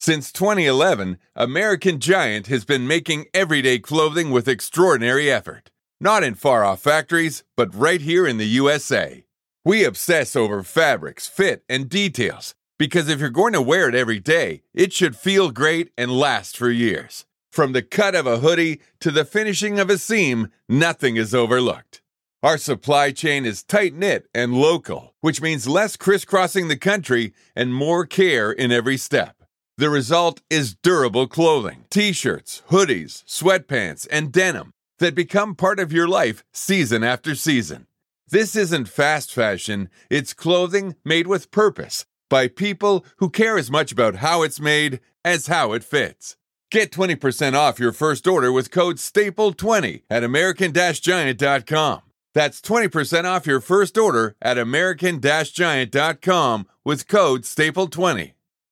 Since 2011, American Giant has been making everyday clothing with extraordinary effort. Not in far-off factories, but right here in the USA. We obsess over fabrics, fit, and details, because if you're going to wear it every day, it should feel great and last for years. From the cut of a hoodie to the finishing of a seam, nothing is overlooked. Our supply chain is tight-knit and local, which means less crisscrossing the country and more care in every step. The result is durable clothing, t-shirts, hoodies, sweatpants, and denim that become part of your life season after season. This isn't fast fashion, it's clothing made with purpose by people who care as much about how it's made as how it fits. Get 20% off your first order with code STAPLE20 at American-Giant.com. That's 20% off your first order at American-Giant.com with code STAPLE20.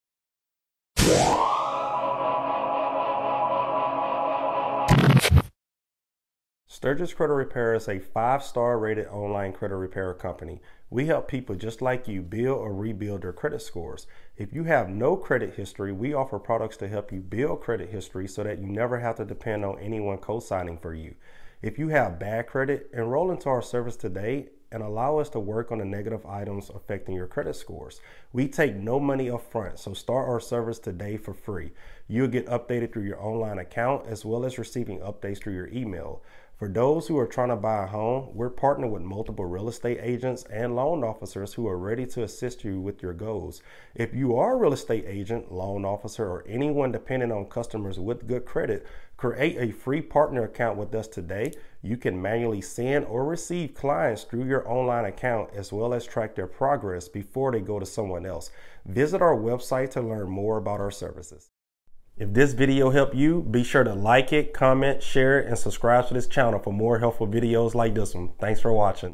Sturgis Credit Repair is a 5-star rated online credit repair company. We help people just like you build or rebuild their credit scores. If you have no credit history, we offer products to help you build credit history so that you never have to depend on anyone co-signing for you. If you have bad credit, enroll into our service today and allow us to work on the negative items affecting your credit scores. We take no money up front, so start our service today for free. You'll get updated through your online account as well as receiving updates through your email. For those who are trying to buy a home, we're partnered with multiple real estate agents and loan officers who are ready to assist you with your goals. If you are a real estate agent, loan officer, or anyone dependent on customers with good credit, create a free partner account with us today. You can manually send or receive clients through your online account as well as track their progress before they go to someone else. Visit our website to learn more about our services. If this video helped you, be sure to like it, comment, share it, and subscribe to this channel for more helpful videos like this one. Thanks for watching.